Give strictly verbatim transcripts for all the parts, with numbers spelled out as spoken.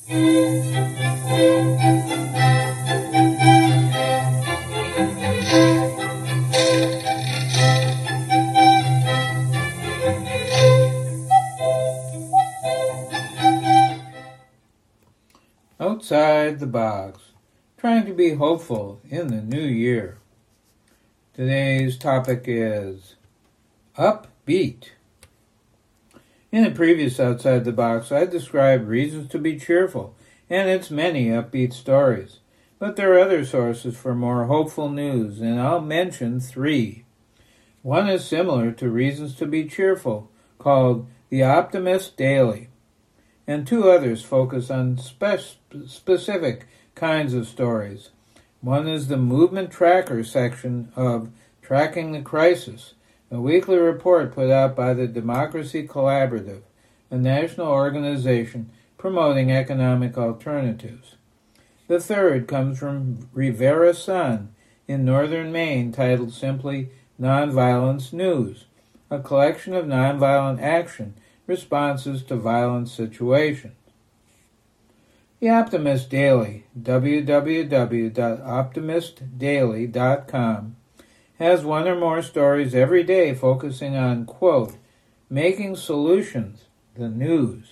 Outside the box, trying to be hopeful in the new year. Today's topic is upbeat. In a previous Outside the Box, I described reasons to be cheerful and its many upbeat stories. But there are other sources for more hopeful news, and I'll mention three. One is similar to Reasons to be Cheerful, called The Optimist Daily, and two others focus on spe- specific kinds of stories. One is the Movement Tracker section of Tracking the Crisis, a weekly report put out by the Democracy Collaborative, a national organization promoting economic alternatives. The third comes from Rivera Sun in northern Maine, titled simply Nonviolence News, a collection of nonviolent action responses to violent situations. The Optimist Daily, w w w dot optimist daily dot com, has one or more stories every day focusing on, quote, making solutions, the news,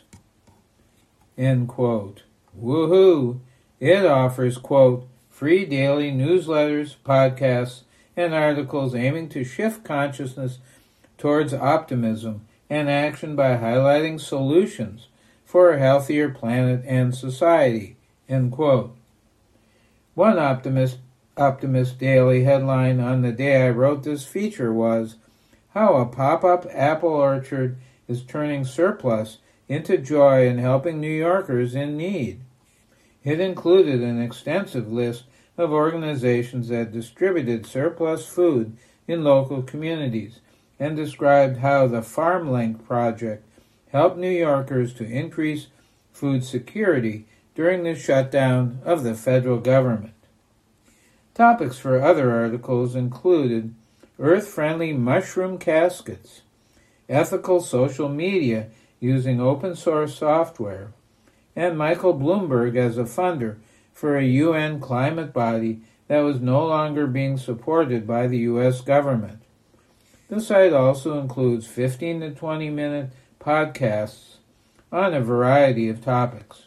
end quote. Woohoo! It offers, quote, free daily newsletters, podcasts, and articles aiming to shift consciousness towards optimism and action by highlighting solutions for a healthier planet and society, end quote. One Optimist, Optimist Daily headline on the day I wrote this feature was, How a Pop-Up Apple Orchard is Turning Surplus into Joy and Helping New Yorkers in Need. It included an extensive list of organizations that distributed surplus food in local communities, and described how the FarmLink project helped New Yorkers to increase food security during the shutdown of the federal government. Topics for other articles included earth-friendly mushroom caskets, ethical social media using open-source software, and Michael Bloomberg as a funder for a U N climate body that was no longer being supported by the U S government. The site also includes fifteen to twenty minute podcasts on a variety of topics.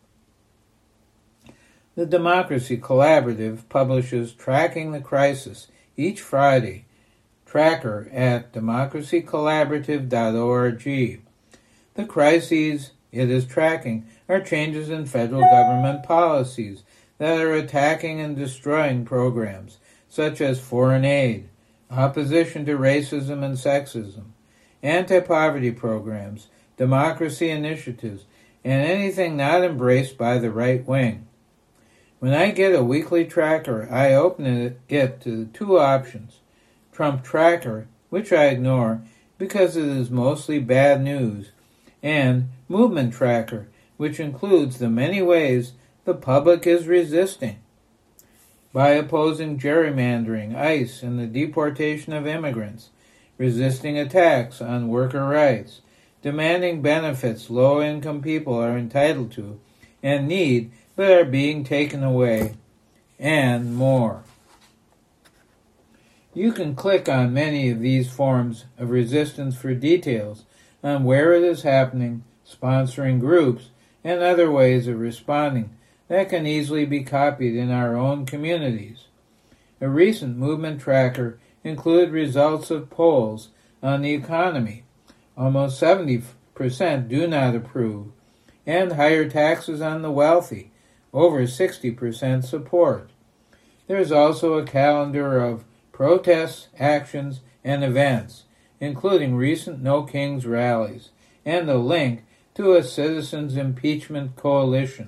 The Democracy Collaborative publishes Tracking the Crisis each Friday. Tracker at democracy collaborative dot org. The crises it is tracking are changes in federal government policies that are attacking and destroying programs such as foreign aid, opposition to racism and sexism, anti-poverty programs, democracy initiatives, and anything not embraced by the right wing. When I get a weekly tracker, I open it, it to two options. Trump Tracker, which I ignore because it is mostly bad news, and Movement Tracker, which includes the many ways the public is resisting. By opposing gerrymandering, ICE, and the deportation of immigrants, resisting attacks on worker rights, demanding benefits low-income people are entitled to and need but are being taken away, and more. You can click on many of these forms of resistance for details on where it is happening, sponsoring groups, and other ways of responding that can easily be copied in our own communities. A recent movement tracker included results of polls on the economy. Almost seventy percent do not approve, and higher taxes on the wealthy. Over sixty percent support. There is also a calendar of protests, actions, and events, including recent No Kings rallies, and a link to a citizens' impeachment coalition.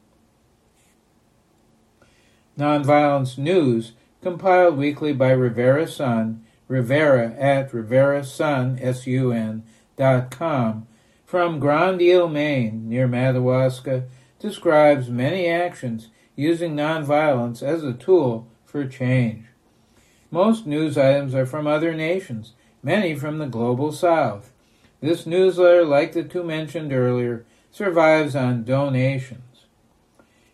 Nonviolence News, compiled weekly by Rivera Sun, Rivera at Rivera Sun, S U N, dot com, from Grand Isle, Maine, near Madawaska, describes many actions using nonviolence as a tool for change. Most news items are from other nations, many from the global south. This newsletter, like the two mentioned earlier, survives on donations.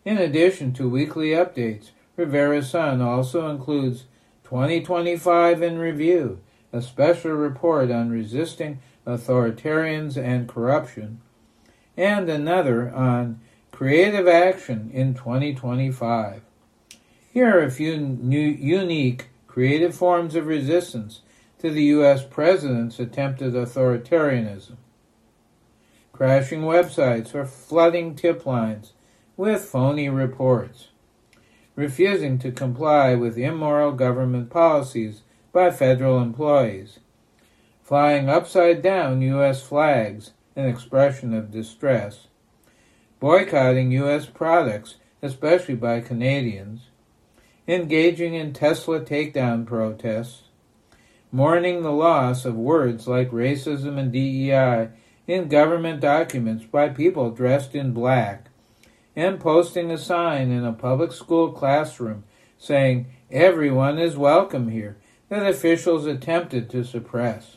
In addition to weekly updates, Rivera Sun also includes twenty twenty-five in Review, a special report on resisting authoritarians and corruption, and another on creative action in twenty twenty-five. Here are a few new, unique creative forms of resistance to the U S president's attempted authoritarianism. Crashing websites or flooding tip lines with phony reports. Refusing to comply with immoral government policies by federal employees. Flying upside down U S flags, an expression of distress. Boycotting U S products, especially by Canadians. Engaging in Tesla takedown protests. Mourning the loss of words like racism and D E I in government documents by people dressed in black, and posting a sign in a public school classroom saying everyone is welcome here that officials attempted to suppress.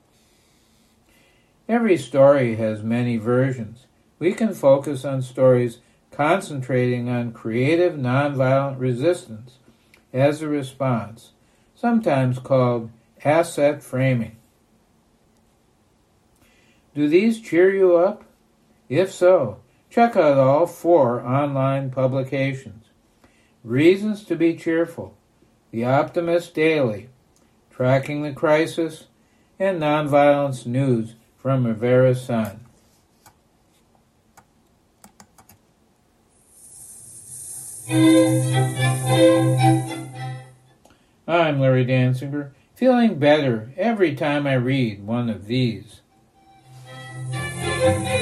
Every story has many versions. We can focus on stories concentrating on creative nonviolent resistance as a response, sometimes called asset framing. Do these cheer you up? If so, check out all four online publications. Reasons to be Cheerful, The Optimist Daily, Tracking the Crisis, and Nonviolence News from Rivera Sun. I'm Larry Danziger, feeling better every time I read one of these.